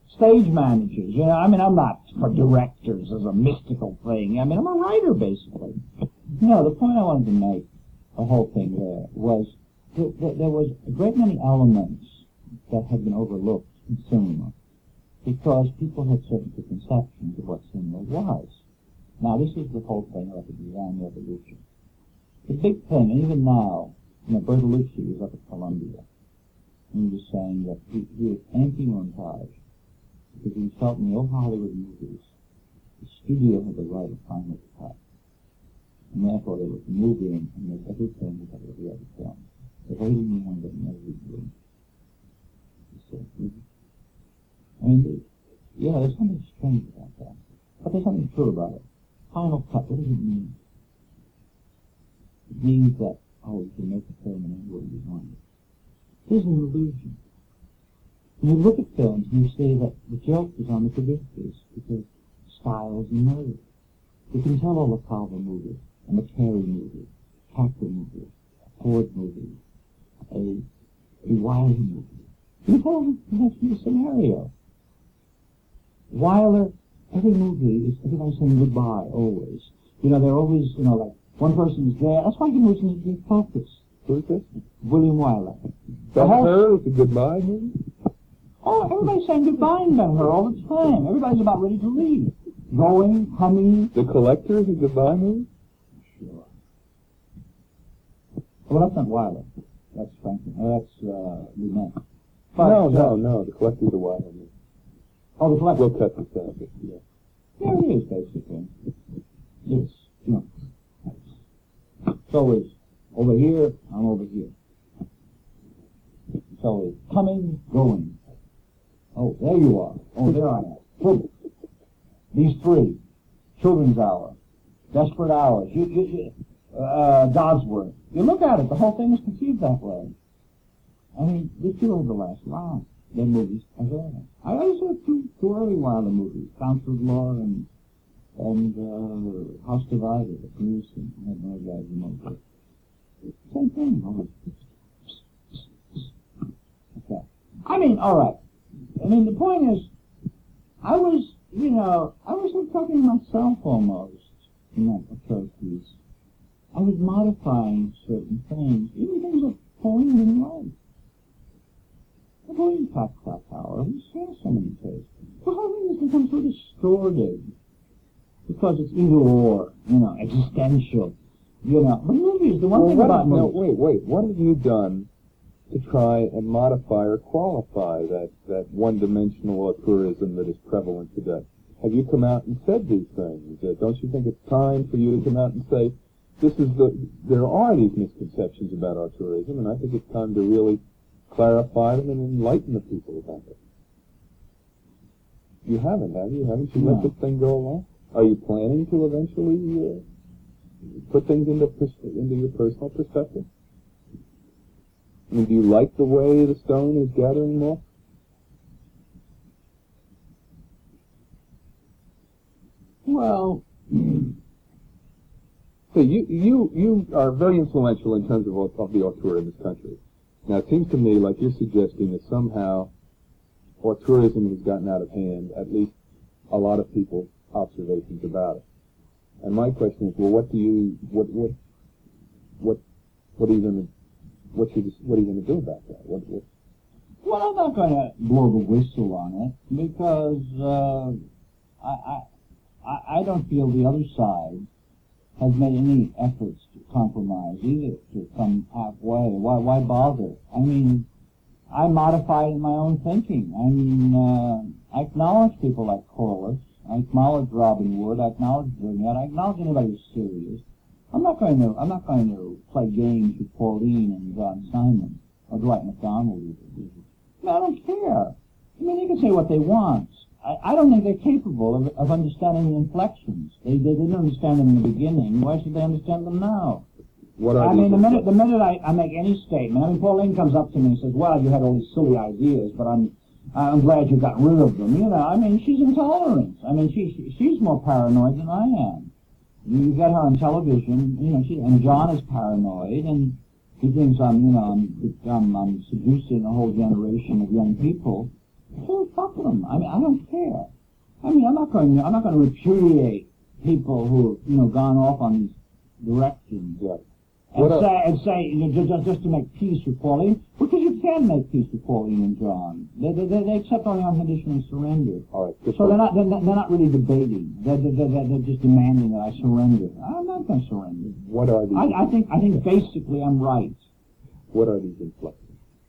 stage managers. You know, I mean, I'm not for directors as a mystical thing. I mean, I'm a writer, basically. You know, the point I wanted to make, the whole thing there, was that there was a great many elements that had been overlooked in cinema because people had certain preconceptions of what cinema was. Now, this is the whole thing of the design revolution. The big thing, and even now, you know, Bertolucci was up at Columbia, and he was saying that he was anti-montage because he felt in the old Hollywood movies, the studio had the right of final cut, and therefore they would move in and make everything with every other film. The waiting room that never room. I mean, yeah, there's something strange about that, but there's something true about it. Final cut, what does it mean? It means that, oh, you can make a film and anywhere you want it. Here's an illusion. When you look at films, you see that the joke is on the producers because styles emerge. You can tell all the Carver movies, a McCary movie, a Capra movie, a Ford movie, a Wilder movie. You can tell them the scenario. Wilder, every movie is everybody saying goodbye, always. You know, they're always, you know, like, one person is there. That's why you movies need to be focused. Who is this? William Wyler. Ben-Hur is a goodbye movie? Oh, everybody's saying goodbye in Ben-Hur all the time. Everybody's about ready to leave. Going, coming. The Collector is a goodbye movie? Sure. Well, that's not Wyler. That's Franklin. That's Lumet. No. The Collector is a Wyler movie. Oh, the Collector. We'll cut this out. Yeah. There it is, basically. It's, you know. So it's over here, I'm over here. So it's coming, going. Oh, there you are. Oh, there I am. Boom. These three. Children's Hour. Desperate Hours. Dodsworth. You look at it, the whole thing is conceived that way. I mean, they still have the last line. Their movies are there. I always saw two early Wilder movies, Counselor's Law and House Divided, the producing, and those guys in Montreal. Same thing. Okay. I mean, all right. I mean, the point is, I was talking to myself almost in that approach piece. I was modifying certain things, even things that Pauline didn't like. Pauline talked about power. We share so many tastes. The whole thing has become so distorted. Because it's either or, you know, existential, you know. But movies, the one thing about movies... No, wait. What have you done to try and modify or qualify that one-dimensional tourism that is prevalent today? Have you come out and said these things? Don't you think it's time for you to come out and say, there are these misconceptions about our tourism, and I think it's time to really clarify them and enlighten the people about it? You haven't, have you? Haven't you let this thing go along? Are you planning to eventually put things into your personal perspective? I mean, do you like the way the stone is gathering moss? Well, so you are very influential in terms of the auteur in this country. Now, it seems to me like you're suggesting that somehow auteurism has gotten out of hand, at least a lot of people's observations about it. And my question is, well, what are you going to do about that? Well, I'm not going to blow the whistle on it because I don't feel the other side has made any efforts to compromise either, to come halfway. Why bother? I mean, I modify it in my own thinking. I mean, I acknowledge people like Corliss. I acknowledge Robin Wood. I acknowledge Burnett. I acknowledge anybody who's serious. I'm not going to play games with Pauline and John Simon or Dwight MacDonald either. I don't care. I mean, they can say what they want. I don't think they're capable of understanding the inflections. They didn't understand them in the beginning. Why should they understand them now? I mean, the minute I make any statement, I mean, Pauline comes up to me and says, well, you had all these silly ideas, but I'm glad you got rid of them. You know, I mean, she's intolerant. I mean, she's more paranoid than I am. You get her on television, you know, and John is paranoid, and he thinks I'm seducing a whole generation of young people. So fuck them. I mean, I don't care. I mean, I'm not going to repudiate people who have, gone off on these directions. Yeah. And say just to make peace with Pauline, because you can make peace with Pauline and John. They accept only unconditional surrender. All right. So they're not really debating. They're just demanding that I surrender. I'm not going to surrender. What are these? I think basically I'm right. What are these inflections?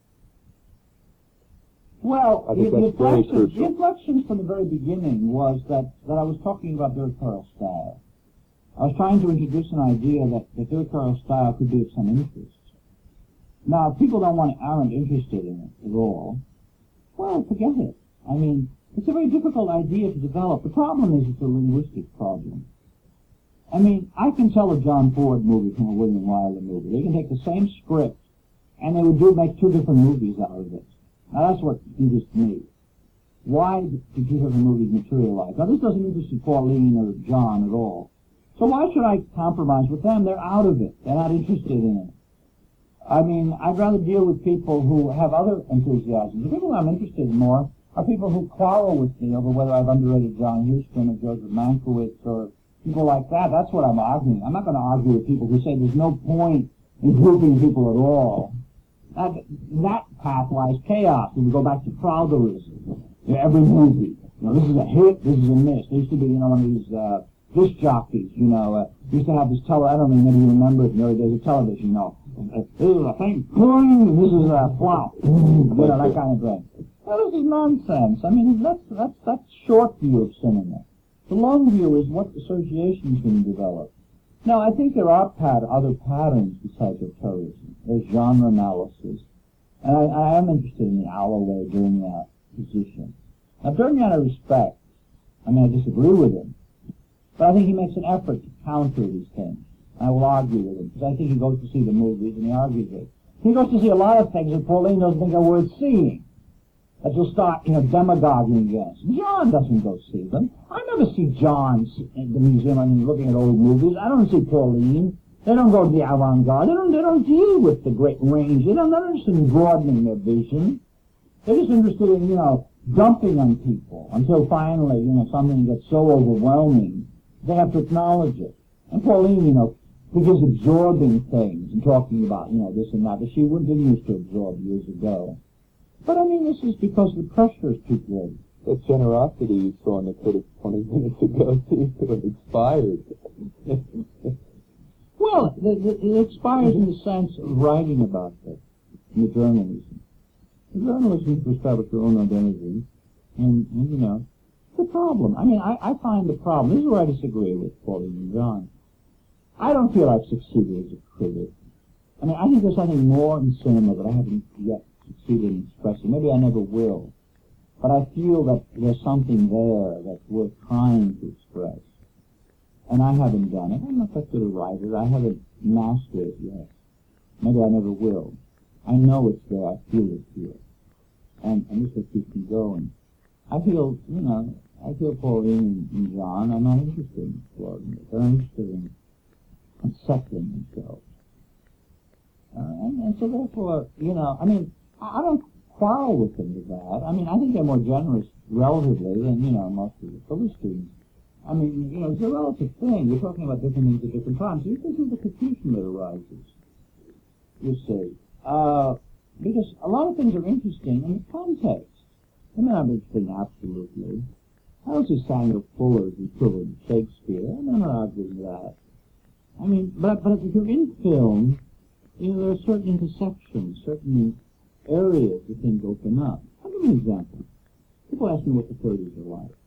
Well, I think that's very crucial. The inflection from the very beginning was that I was talking about directorial style. I was trying to introduce an idea that the directorial style could be of some interest. Now, if people aren't interested in it at all, well, forget it. I mean, it's a very difficult idea to develop. The problem is it's a linguistic problem. I mean, I can tell a John Ford movie from a William Wyler movie. They can take the same script, and they would make two different movies out of it. Now, that's what interests me. Why did two different movies materialize? Now, this doesn't interest Pauline or John at all. So why should I compromise with them? They're out of it. They're not interested in it. I mean, I'd rather deal with people who have other enthusiasms. The people I'm interested in more are people who quarrel with me over whether I've underrated John Huston or Joseph Mankiewicz or people like that. That's what I'm arguing. I'm not going to argue with people who say there's no point in grouping people at all. That path lies chaos. When we go back to Crowderism, every movie, this is a hit, this is a miss. There used to be, one of these disc jockeys, used to have this I don't know, maybe you remember it in the early days of television, this is a thing, and this is a flop, that kind of thing. Well, this is nonsense. I mean, that's short view of cinema. The long view is what associations can develop. Now, I think there are other patterns besides terrorism. There's genre analysis, and I am interested in the Alloway during that position. Now, during that, I respect. I mean, I disagree with him. But I think he makes an effort to counter these things. And I will argue with him, because I think he goes to see the movies and he argues it. He goes to see a lot of things that Pauline doesn't think are worth seeing. That you'll start, demagoguing against. John doesn't go see them. I never see John in the museum, looking at old movies. I don't see Pauline. They don't go to the avant-garde. They don't deal with the great range. They're not interested in broadening their vision. They're just interested in, dumping on people until finally, something gets so overwhelming they have to acknowledge it. And Pauline, begins absorbing things and talking about, this and that, but she didn't used to absorb years ago. But I mean, this is because the pressure is too great. That generosity you saw in the critics 20 minutes ago seems to have expired. Well, it expires in the sense of writing about it, in the journalism. The journalists need to establish their own identity, and the problem. I mean, I find the problem. This is where I disagree with Pauline and John. I don't feel I've succeeded as a critic. I mean, I think there's something more in cinema that I haven't yet succeeded in expressing. Maybe I never will. But I feel that there's something there that's worth trying to express. And I haven't done it. I'm not that good a writer. I haven't mastered it yet. Maybe I never will. I know it's there. I feel it here. And this will keep me going. I feel, Pauline and John are not interested in exploring it. They're interested in accepting themselves. And so therefore, I don't quarrel with them with that. I mean, I think they're more generous relatively than, most of the Philistines. I mean, it's a relative thing. We're talking about different things at different times. This is the confusion that arises, you see. Because a lot of things are interesting in the context. They're not interesting absolutely. I don't see Samuel Fuller's equivalent to Shakespeare. I'm not arguing that. I mean, but if you're in film, there are certain interceptions, certain areas that things open up. I'll give you an example. People ask me what the 30s are like.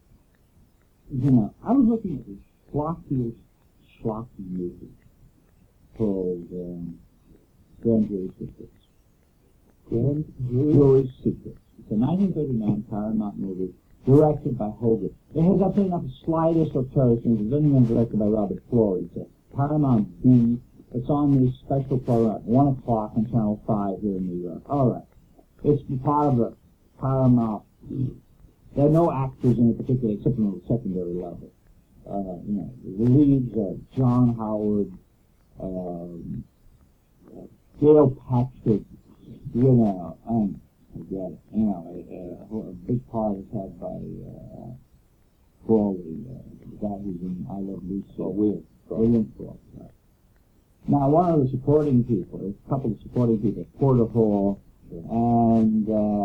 I was looking at this schlocky movie called Grand Jury Secrets. Grand Jury Secrets. It's a 1939 Paramount movie directed by Hogarth. It has absolutely not the slightest of terrorist things. It's only been directed by Robert Florey. It's a Paramount B. It's on this special program at 1 o'clock on Channel 5 here in New York. All right. It's part of the Paramount. There are no actors in it particularly except on the secondary level. The leads are John Howard, Gail Patrick, and forget it. You know, a big part is had by Crawley, the guy who's in I Love Lucy. William Crawley. Right. Now, one of the supporting people, a couple of supporting people, Porter Hall and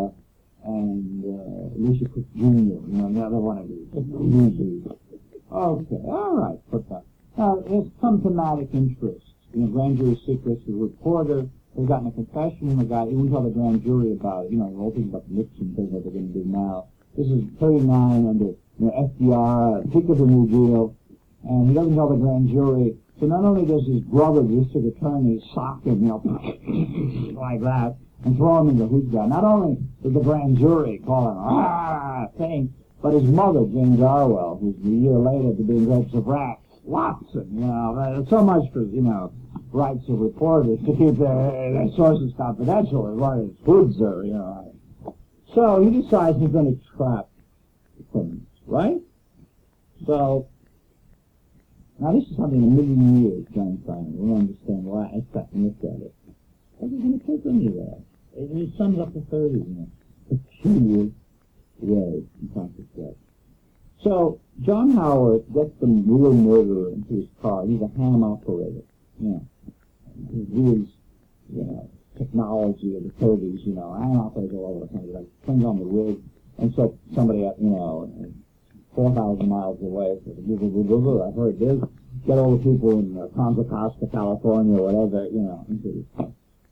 Lucia Cook Jr., another one of these. Okay, all right, put that. Now, there's some thematic interest. Grand jury secrets, the reporter has gotten a confession from a guy, he wouldn't tell the grand jury about it, the whole thing about the Nixon thing that they're going to do now. This is 39 under FDR, peak of the New Deal, and he doesn't tell the grand jury. So not only does his brother, the district attorney, sock him, like that, and throw him in the who's got. Not only does the grand jury call him, thing, but his mother, James Arwell, who's a year later to be in Grapes of Wrath, Watson, so much for, rights of reporters to keep their sources confidential as long as hoods are, So he decides he's going to trap the criminals, right? So, now this is something in a million years, John Simon will understand why I sat and looked at it. What are going to put any of that? It sums up the 30s in a peculiar way in concept. So, John Howard gets the real murderer into his car. He's a ham operator, He uses, technology of the 30s, ham operators all over the country, like turns on the rig, and so somebody, 4,000 miles away, I've heard this, get all the people in Contra Costa, California, or whatever, into his car.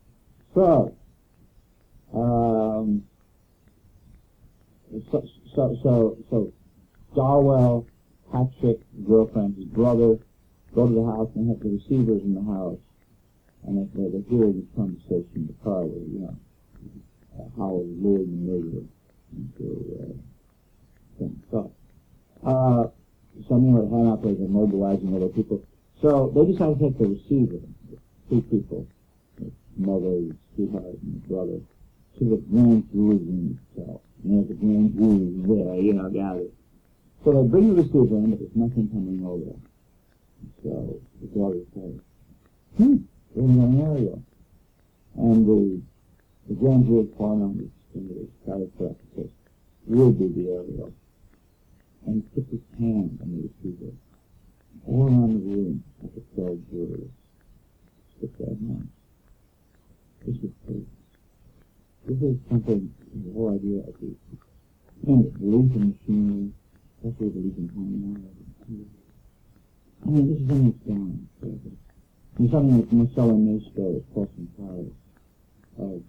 So, Darwell, Patrick, girlfriend, his brother, go to the house and have the receivers in the house, and they hear this conversation in the car where, Howard lured the murderer into things. So anyway, hand operators are mobilizing other people. So they decide to take the receiver, two people, his mother, his sweetheart, and his brother, to the grand jury room itself. And there's a grand jury there, gathered. So they bring the receiver in, but there's nothing coming over. So the daughter says, there's an aerial. And the grand jury foreman is started to says, we'll do the aerial. And he puts his hand on the receiver. All around the room, like a 12 jurors, stick their hands. This is crazy. This is something, the whole idea of the belief machinery, especially belief in time. I mean, this is something that's gone. It's something that Marcelo Maestro is crossing powers of,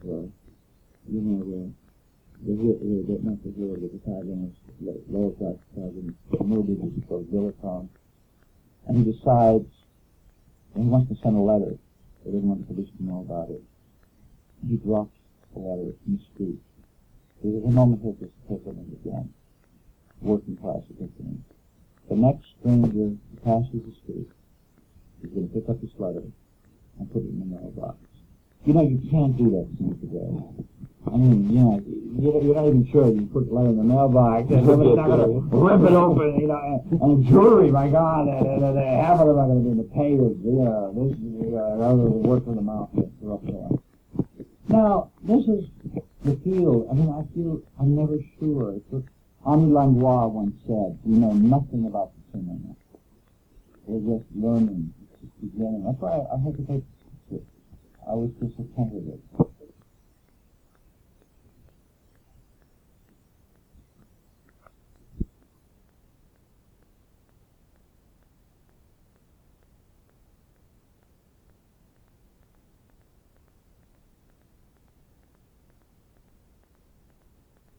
not the hero, the protagonist, lower class protagonist, movie is called Dilettante. And he decides, and he wants to send a letter. He doesn't want the police to know about it. He drops the letter in the street. There's a moment here to take it again. Working class against. The next stranger who passes the street is going to pick up this letter and put it in the mailbox. You can't do that thing today. I mean, you're not even sure you put the letter in the mailbox, and somebody's not going to rip it open, and the jury, my God, half of them are going to be in the papers, other than work for the mafia. Now, this is the field. I mean, I'm never sure. It's what Ami Langlois once said, we know nothing about the cinema. We're just learning. It's just beginning. That's why I hesitate to I was disappointed.